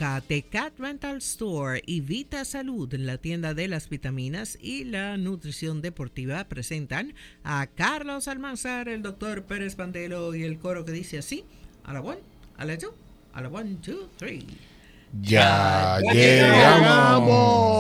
a The Cat Rental Store y Vita Salud, la tienda de las vitaminas y la nutrición deportiva, presentan a Carlos Almanzar, el doctor Pérez Pandelo y el coro que dice así: a la one, a la two, a la one, two, three. ¡Ya llegamos!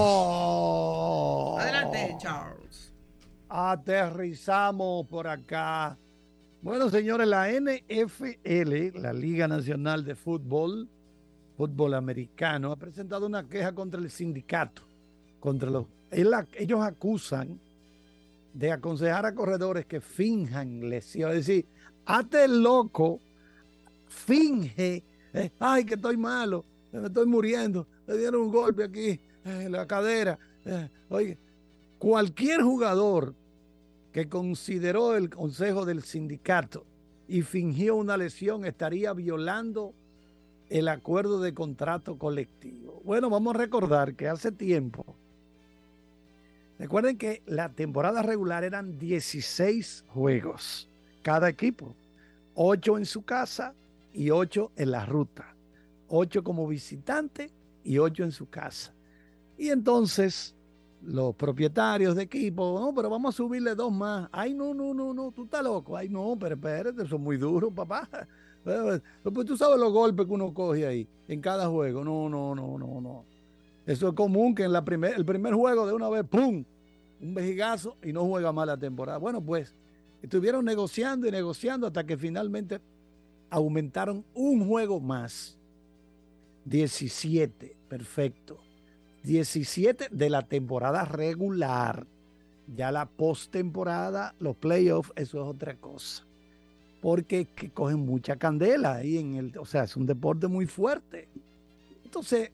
Adelante, Charles. Aterrizamos por acá. Bueno, señores, la NFL, la Liga Nacional de Fútbol Americano, ha presentado una queja contra el sindicato. Ellos acusan de aconsejar a corredores que finjan lesión. Es decir, hazte el loco, finge, ay, que estoy malo, me estoy muriendo, me dieron un golpe aquí en la cadera. Oye, cualquier jugador que consideró el consejo del sindicato y fingió una lesión estaría violando el acuerdo de contrato colectivo. Bueno, vamos a recordar que hace tiempo, recuerden que la temporada regular eran 16 juegos cada equipo, 8 en su casa y 8 en la ruta, 8 como visitante y 8 en su casa. Y entonces los propietarios de equipo, no, pero vamos a subirle 2 más. Ay, no, tú estás loco. Ay, no, pero espérate, eso es muy duro, papá. Pues tú sabes los golpes que uno coge ahí en cada juego. No. Eso es común que en el primer juego de una vez, ¡pum!, un vejigazo y no juega más la temporada. Bueno, pues estuvieron negociando y negociando hasta que finalmente aumentaron un juego más. 17, perfecto. 17 de la temporada regular. Ya la postemporada, los playoffs, eso es otra cosa. Porque que cogen mucha candela ahí o sea, es un deporte muy fuerte. Entonces,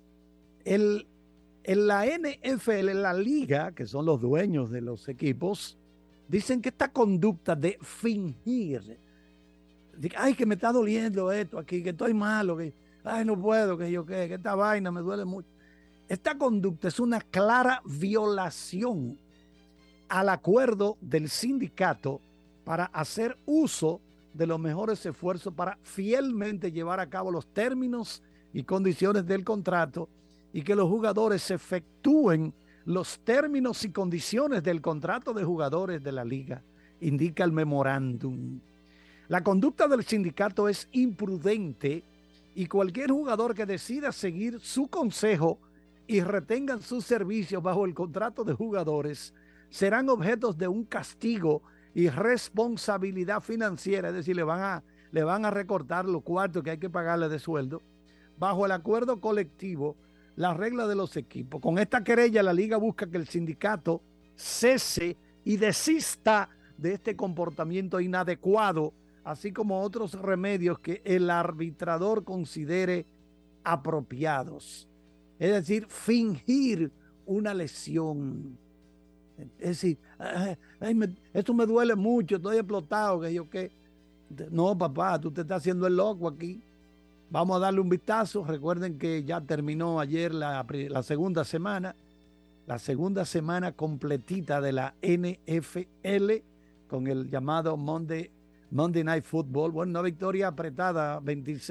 en la NFL, en la liga, que son los dueños de los equipos, dicen que esta conducta de fingir, ay, que me está doliendo esto aquí, que estoy malo, que ay, no puedo, que esta vaina me duele mucho. Esta conducta es una clara violación al acuerdo del sindicato para hacer uso de los mejores esfuerzos para fielmente llevar a cabo los términos y condiciones del contrato y que los jugadores efectúen los términos y condiciones del contrato de jugadores de la liga, indica el memorándum. La conducta del sindicato es imprudente y cualquier jugador que decida seguir su consejo y retengan sus servicios bajo el contrato de jugadores serán objetos de un castigo y responsabilidad financiera, es decir, le van a recortar los cuartos que hay que pagarle de sueldo bajo el acuerdo colectivo, las reglas de los equipos. Con esta querella, la liga busca que el sindicato cese y desista de este comportamiento inadecuado, así como otros remedios que el arbitrador considere apropiados. Es decir, fingir una lesión. Es decir, esto me duele mucho, estoy explotado, que yo qué. No, papá, tú te estás haciendo el loco aquí. Vamos a darle un vistazo. Recuerden que ya terminó ayer la segunda semana completita de la NFL con el llamado Monday Night Football. Bueno, una victoria apretada,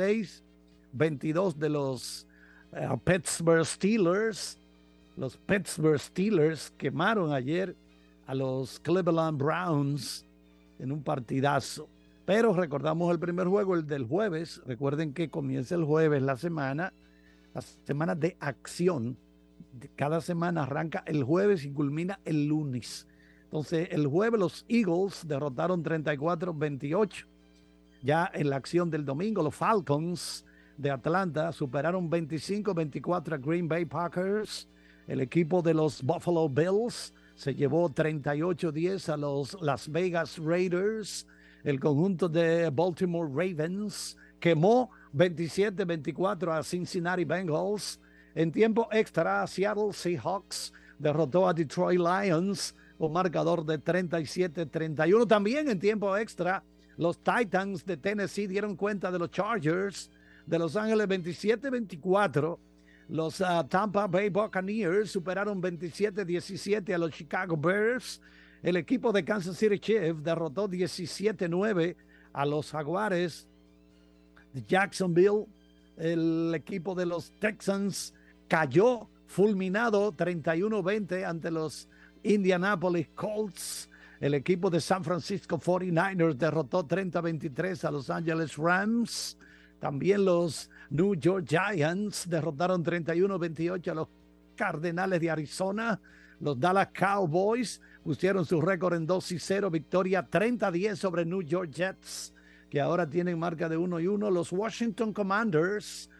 26-22 de los Pittsburgh Steelers. Los Pittsburgh Steelers quemaron ayer a los Cleveland Browns en un partidazo. Pero recordamos el primer juego, el del jueves. Recuerden que comienza el jueves la semana de acción. Cada semana arranca el jueves y culmina el lunes. Entonces, el jueves los Eagles derrotaron 34-28. Ya en la acción del domingo, los Falcons de Atlanta superaron 25-24 a Green Bay Packers. El equipo de los Buffalo Bills se llevó 38-10 a los Las Vegas Raiders. El conjunto de Baltimore Ravens quemó 27-24 a Cincinnati Bengals. En tiempo extra, Seattle Seahawks derrotó a Detroit Lions un marcador de 37-31. También en tiempo extra, los Titans de Tennessee dieron cuenta de los Chargers de Los Ángeles 27-24. Los Tampa Bay Buccaneers superaron 27-17 a los Chicago Bears. El equipo de Kansas City Chiefs derrotó 17-9 a los Jaguares de Jacksonville. el equipo de los Texans cayó fulminado 31-20 ante los Indianapolis Colts. El equipo de San Francisco 49ers derrotó 30-23 a Los Angeles Rams. También los New York Giants derrotaron 31-28 a los Cardenales de Arizona. Los Dallas Cowboys pusieron su récord en 2-0, victoria 30-10 sobre New York Jets, que ahora tienen marca de 1-1. Los Washington Commanders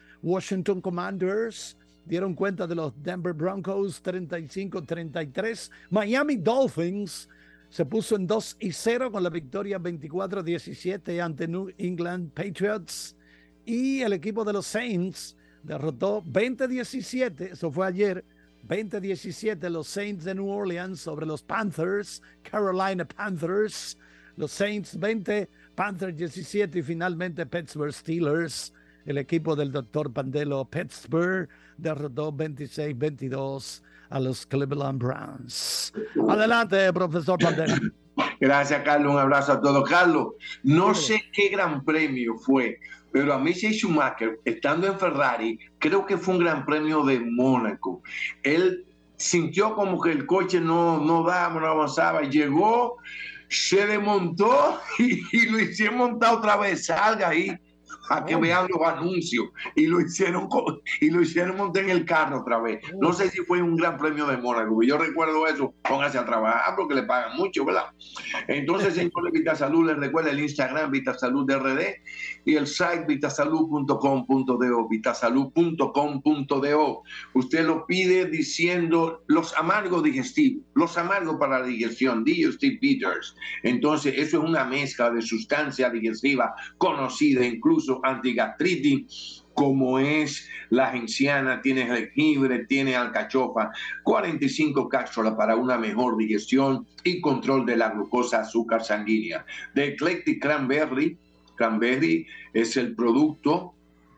dieron cuenta de los Denver Broncos 35-33. Miami Dolphins se puso en 2-0 con la victoria 24-17 ante New England Patriots. Y el equipo de los Saints derrotó 20-17, eso fue ayer, 20-17 los Saints de New Orleans sobre los Panthers, Carolina Panthers. Los Saints 20, Panthers 17 y finalmente Pittsburgh Steelers. El equipo del doctor Pandelo Pittsburgh derrotó 26-22 a los Cleveland Browns. Adelante, profesor Pandelo. Gracias, Carlos. Un abrazo a todos. Carlos, no sé qué gran premio fue, pero a mí Schumacher, estando en Ferrari, creo que fue un gran premio de Mónaco. Él sintió como que el coche no avanzaba. Su se desmontó y lo hicieron montar otra vez. Salga ahí a que vean los anuncios, y lo hicieron montar en el carro otra vez. No sé si fue un gran premio de Mónaco. Yo recuerdo eso. Póngase a trabajar porque le pagan mucho, ¿verdad? Entonces, señor de Vitasalud, les recuerda el Instagram VitasaludRD y el site vitasalud.com.do, vitasalud.com.do. Usted lo pide diciendo los amargos digestivos, los amargos para la digestión, Digestive Bitters. Entonces, eso es una mezcla de sustancia digestiva conocida, incluso antigastritis, como es la genciana, tiene jengibre, tiene alcachofa, 45 cápsulas para una mejor digestión y control de la glucosa, azúcar sanguínea. De Eclectic Cranberry es el producto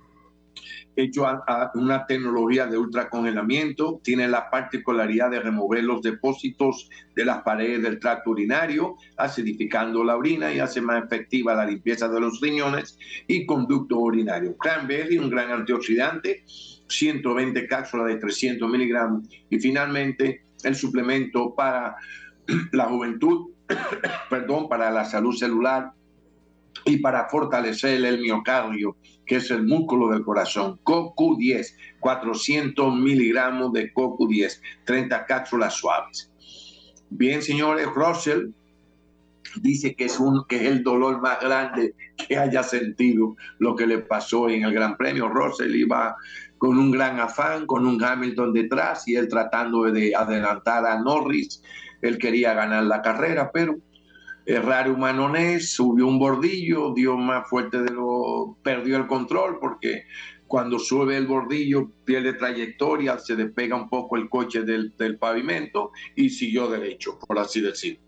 hecho a una tecnología de ultracongelamiento, tiene la particularidad de remover los depósitos de las paredes del tracto urinario, acidificando la orina y hace más efectiva la limpieza de los riñones y conducto urinario. Cranberry, un gran antioxidante, 120 cápsulas de 300 miligramos. Y finalmente, el suplemento para la juventud, para la salud celular y para fortalecer el miocardio, que es el músculo del corazón. CoQ10, 400 miligramos de CoQ10, 30 cápsulas suaves. Bien, señores, Russell dice que es el dolor más grande que haya sentido lo que le pasó en el Gran Premio. Russell iba con un gran afán, con un Hamilton detrás y él tratando de adelantar a Norris. Él quería ganar la carrera, pero Raro Manonés subió un bordillo, dio más fuerte perdió el control, porque cuando sube el bordillo pierde trayectoria, se despega un poco el coche del pavimento y siguió derecho, por así decirlo.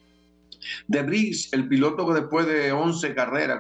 De Vries, el piloto que después de 11 carreras,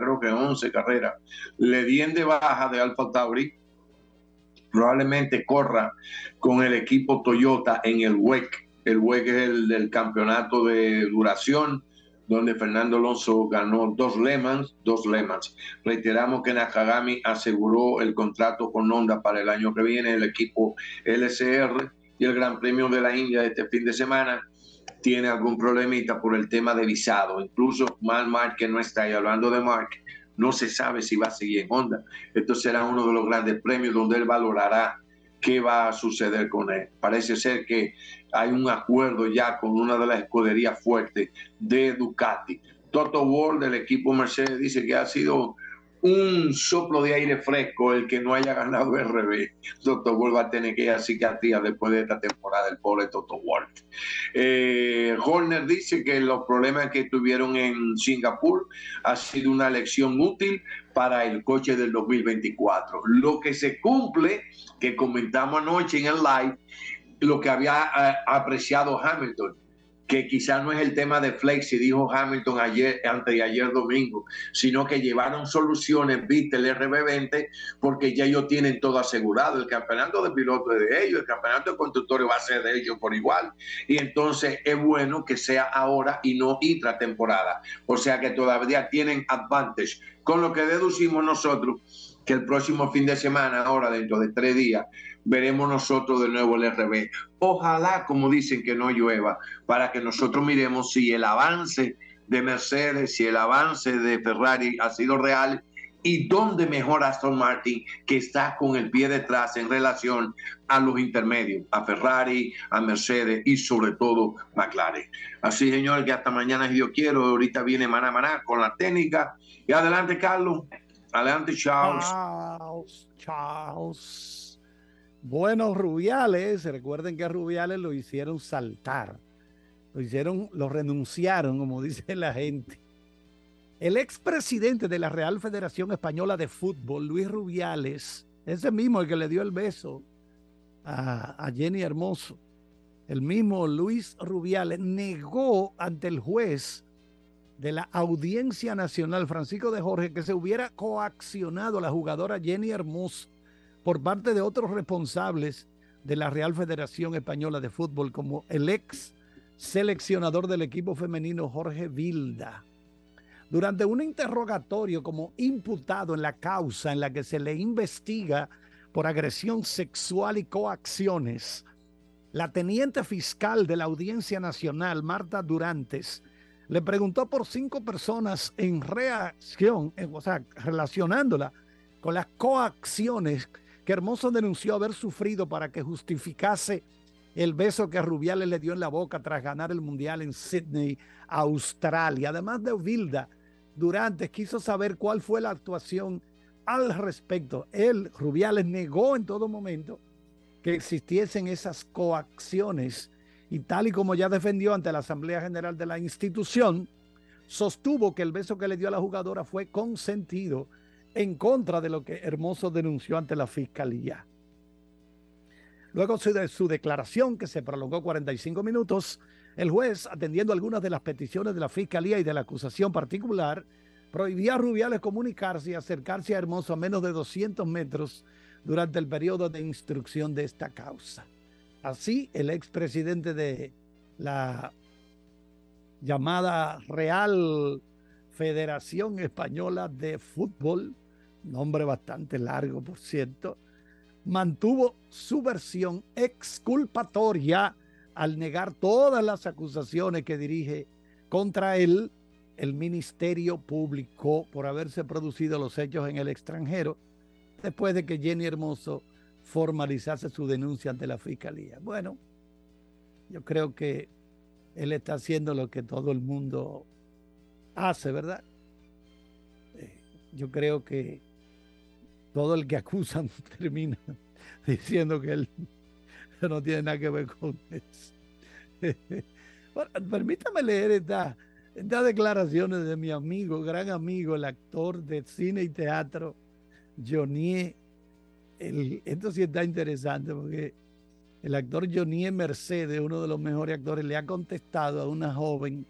le dieron de baja de Alfa Tauri, probablemente corra con el equipo Toyota en el WEC. El WEC es el del campeonato de duración, donde Fernando Alonso ganó dos Le Mans. Reiteramos que Nakagami aseguró el contrato con Honda para el año que viene. El equipo LCR y el Gran Premio de la India este fin de semana tiene algún problemita por el tema de visado. Incluso Mark, que no está ahí, hablando de Mark, no se sabe si va a seguir en Honda. Esto será uno de los grandes premios donde él valorará qué va a suceder con él. Parece ser que hay un acuerdo ya con una de las escuderías fuertes de Ducati. Toto Wolff del equipo Mercedes dice que ha sido un soplo de aire fresco el que no haya ganado RB. Toto Wolff va a tener que ir a psiquiatría después de esta temporada, el pobre Toto Wolff. Horner dice que los problemas que tuvieron en Singapur ha sido una lección útil para el coche del 2024. Lo que se cumple, que comentamos anoche en el live, lo que había apreciado Hamilton, que quizás no es el tema de Flexi, dijo Hamilton antes de ayer domingo, sino que llevaron soluciones, viste, el RB20, porque ya ellos tienen todo asegurado. El campeonato de pilotos es de ellos, el campeonato de constructores va a ser de ellos por igual. Y entonces es bueno que sea ahora y no intratemporada. O sea que todavía tienen advantage con lo que deducimos nosotros que el próximo fin de semana, ahora dentro de 3 días, veremos nosotros de nuevo el RB. Ojalá, como dicen, que no llueva, para que nosotros miremos si el avance de Mercedes, si el avance de Ferrari ha sido real y dónde mejora Aston Martin, que está con el pie detrás en relación a los intermedios, a Ferrari, a Mercedes y sobre todo McLaren. Así, señor, que hasta mañana si Dios quiere. Ahorita viene Maná Maná con la técnica. Y adelante, Carlos. Adelante, Charles. Charles. Bueno, Rubiales, recuerden que a Rubiales lo hicieron saltar. Lo renunciaron, como dice la gente. El expresidente de la Real Federación Española de Fútbol, Luis Rubiales, ese mismo el que le dio el beso a Jenny Hermoso, el mismo Luis Rubiales negó ante el juez de la Audiencia Nacional, Francisco de Jorge, que se hubiera coaccionado a la jugadora Jenny Hermoso por parte de otros responsables de la Real Federación Española de Fútbol, como el ex seleccionador del equipo femenino Jorge Vilda. Durante un interrogatorio como imputado en la causa en la que se le investiga por agresión sexual y coacciones, la teniente fiscal de la Audiencia Nacional, Marta Durantes, le preguntó por 5 personas en reacción, relacionándola con las coacciones que Hermoso denunció haber sufrido para que justificase el beso que Rubiales le dio en la boca tras ganar el Mundial en Sydney, Australia. Además de Vilda, Durantes quiso saber cuál fue la actuación al respecto. Él, Rubiales, negó en todo momento que existiesen esas coacciones y tal y como ya defendió ante la Asamblea General de la institución, sostuvo que el beso que le dio a la jugadora fue consentido, en contra de lo que Hermoso denunció ante la Fiscalía. Luego de su declaración, que se prolongó 45 minutos, el juez, atendiendo algunas de las peticiones de la Fiscalía y de la acusación particular, prohibía a Rubiales comunicarse y acercarse a Hermoso a menos de 200 metros durante el periodo de instrucción de esta causa. Así, el expresidente de la llamada Real Federación Española de Fútbol, nombre bastante largo, por cierto, mantuvo su versión exculpatoria al negar todas las acusaciones que dirige contra él el Ministerio Público por haberse producido los hechos en el extranjero después de que Jenny Hermoso formalizase su denuncia ante la Fiscalía. Bueno, yo creo que él está haciendo lo que todo el mundo hace, ¿verdad? Yo creo que todo el que acusan termina diciendo que él no tiene nada que ver con eso. Bueno, permítame leer estas declaraciones de mi amigo, gran amigo, el actor de cine y teatro, Johnny. Esto sí está interesante porque el actor Johnny Mercedes, uno de los mejores actores, le ha contestado a una joven,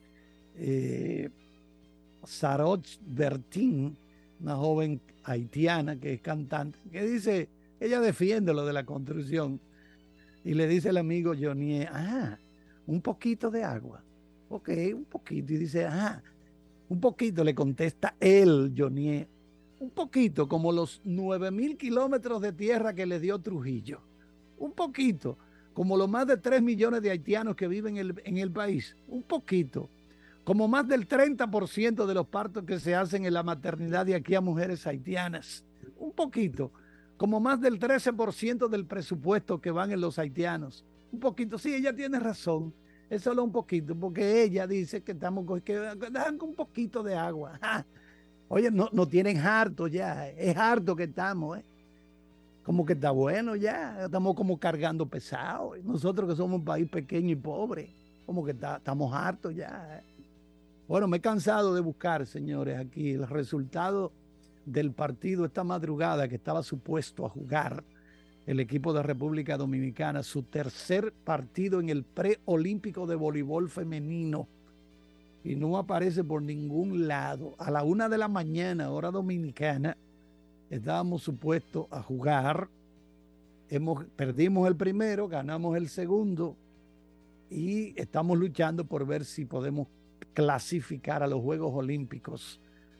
Saroch Bertin, una joven haitiana que es cantante, que dice, ella defiende lo de la construcción y le dice el amigo Johnny, un poquito de agua. Ok, un poquito. Y dice, un poquito, le contesta él, Johnny, un poquito, como los 9,000 kilómetros de tierra que le dio Trujillo. Un poquito, como los más de 3 millones de haitianos que viven en el país. Un poquito, como más del 30% de los partos que se hacen en la maternidad de aquí a mujeres haitianas. Un poquito, como más del 13% del presupuesto que van en los haitianos. Un poquito, sí, ella tiene razón. Es solo un poquito, porque ella dice que dejan un poquito de agua. Oye, no tienen harto ya, es harto que estamos, como que está bueno ya, estamos como cargando pesado. Nosotros que somos un país pequeño y pobre, como que estamos hartos ya. Bueno, me he cansado de buscar, señores, aquí el resultado del partido esta madrugada que estaba supuesto a jugar el equipo de República Dominicana, su tercer partido en el preolímpico de voleibol femenino. Y no aparece por ningún lado. A la 1 de la mañana, hora dominicana, estábamos supuestos a jugar. Perdimos el primero, ganamos el segundo y estamos luchando por ver si podemos clasificar a los Juegos Olímpicos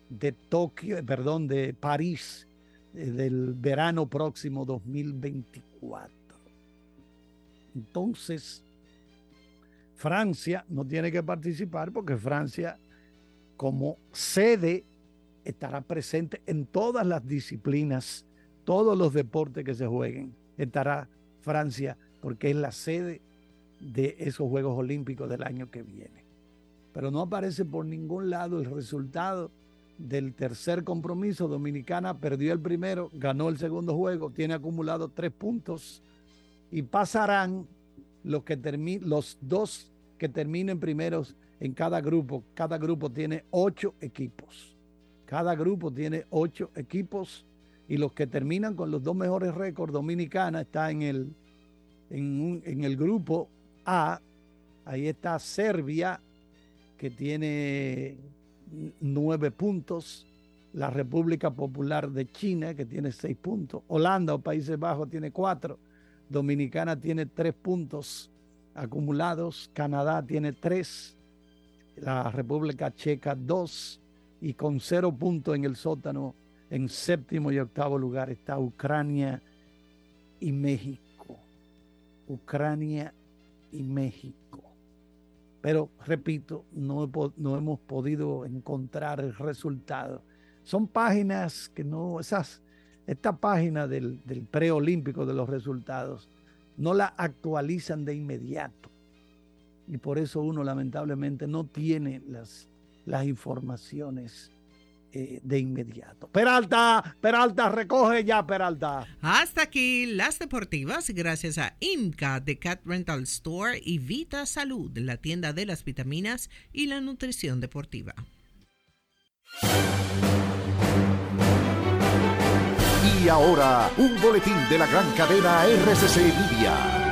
de Tokio, perdón, de París, del verano próximo 2024. Entonces, Francia no tiene que participar porque Francia, como sede, estará presente en todas las disciplinas, todos los deportes que se jueguen. Estará Francia porque es la sede de esos Juegos Olímpicos del año que viene. Pero no aparece por ningún lado el resultado del tercer compromiso. Dominicana perdió el primero, ganó el segundo juego, tiene acumulado 3 puntos y pasarán los dos que terminen primeros en cada grupo. Cada grupo tiene 8 equipos. Cada grupo tiene 8 equipos y los que terminan con los 2 mejores récords, Dominicana está en el grupo A. Ahí está Serbia, que tiene 9 puntos. La República Popular de China, que tiene 6 puntos. Holanda o Países Bajos tiene 4. Dominicana tiene 3 puntos acumulados. Canadá tiene 3. La República Checa 2. Y con 0 puntos en el sótano, en 7º y 8º lugar, está Ucrania y México. Ucrania y México. Pero, repito, no hemos podido encontrar el resultado. Son páginas que no, esta página del preolímpico de los resultados, no la actualizan de inmediato. Y por eso uno lamentablemente no tiene las informaciones de inmediato. Peralta, recoge ya, Peralta. Hasta aquí las deportivas, gracias a IMCA de Cat Rental Store y Vita Salud, la tienda de las vitaminas y la nutrición deportiva. Y ahora, un boletín de la gran cadena RCC Media.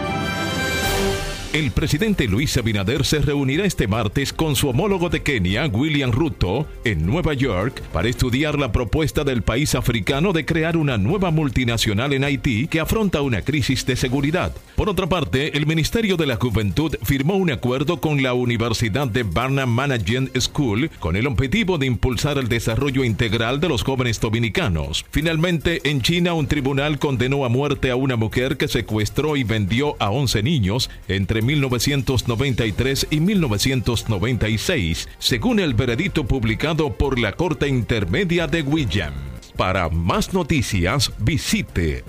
El presidente Luis Abinader se reunirá este martes con su homólogo de Kenia, William Ruto, en Nueva York para estudiar la propuesta del país africano de crear una nueva multinacional en Haití que afronta una crisis de seguridad. Por otra parte, el Ministerio de la Juventud firmó un acuerdo con la Universidad de Barnum Management School con el objetivo de impulsar el desarrollo integral de los jóvenes dominicanos. Finalmente, en China, un tribunal condenó a muerte a una mujer que secuestró y vendió a 11 niños entre 1993 y 1996, según el veredicto publicado por la Corte Intermedia de Guillem. Para más noticias, visite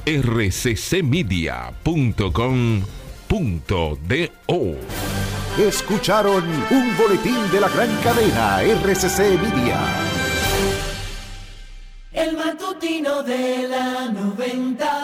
rccmedia.com.do. Escucharon un boletín de la gran cadena RCC Media. El matutino de la 90.